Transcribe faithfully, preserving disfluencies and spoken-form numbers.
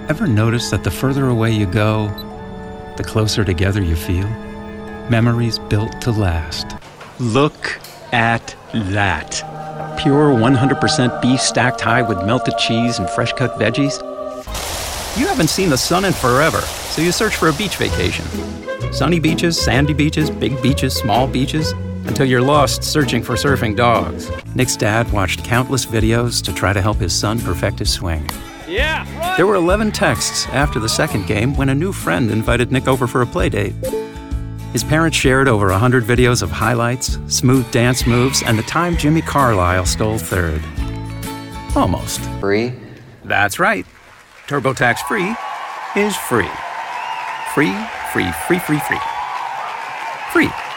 Ever notice that the further away you go, the closer together you feel? Memories built to last. Look at that. Pure one hundred percent beef stacked high with melted cheese and fresh-cut veggies. You haven't seen the sun in forever, so you search for a beach vacation. Sunny beaches, sandy beaches, big beaches, small beaches, until you're lost searching for surfing dogs. Nick's dad watched countless videos to try to help his son perfect his swing. Yeah, right. There were eleven texts after the second game when a new friend invited Nick over for a play date. His parents shared over one hundred videos of highlights, smooth dance moves, and the time Jimmy Carlisle stole third. Almost. Free? That's right. TurboTax Free is free. Free, free, free, free, free. Free.